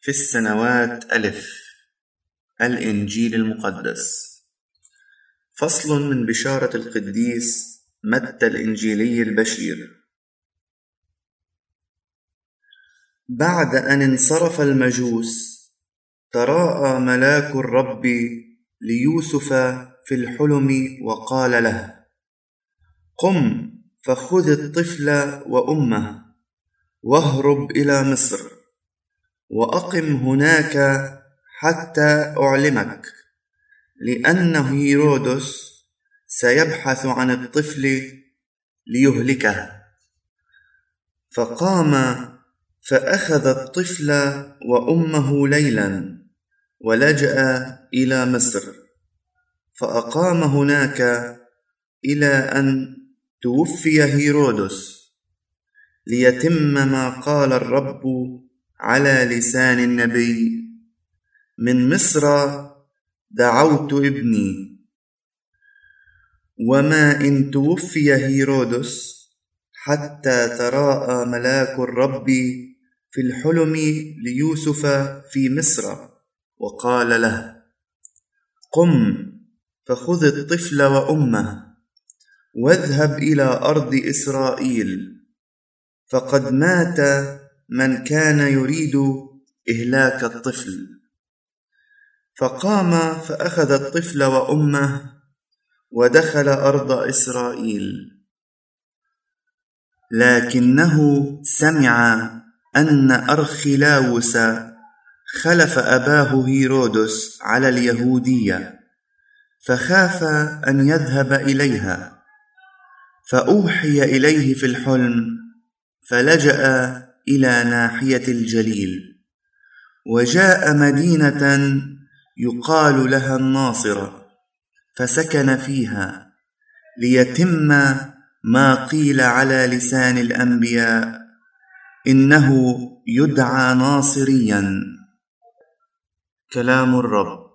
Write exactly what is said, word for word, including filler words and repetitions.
في السنوات ألف. الإنجيل المقدس. فصل من بشارة القديس متى الإنجيلي البشير. بعد أن انصرف المجوس تراءى ملاك الرب ليوسف في الحلم وقال له: قم فخذ الطفل وأمه واهرب إلى مصر وأقم هناك حتى أعلمك، لأن هيرودس سيبحث عن الطفل ليهلكه. فقام فأخذ الطفل وأمه ليلا ولجأ إلى مصر، فأقام هناك إلى أن توفي هيرودس، ليتم ما قال الرب على لسان النبي: من مصر دعوت ابني. وما إن توفي هيرودس حتى تراءى ملاك الرب في الحلم ليوسف في مصر وقال له: قم فخذ الطفل وأمه واذهب إلى أرض إسرائيل، فقد مات من كان يريد إهلاك الطفل. فقام فأخذ الطفل وأمه ودخل أرض إسرائيل. لكنه سمع أن أرخلاوس خلف أباه هيرودس على اليهودية، فخاف أن يذهب إليها، فأوحي إليه في الحلم، فلجأ إلى ناحية الجليل، وجاء مدينة يقال لها الناصرة، فسكن فيها، ليتم ما قيل على لسان الأنبياء: إنه يدعى ناصريا. كلام الرب.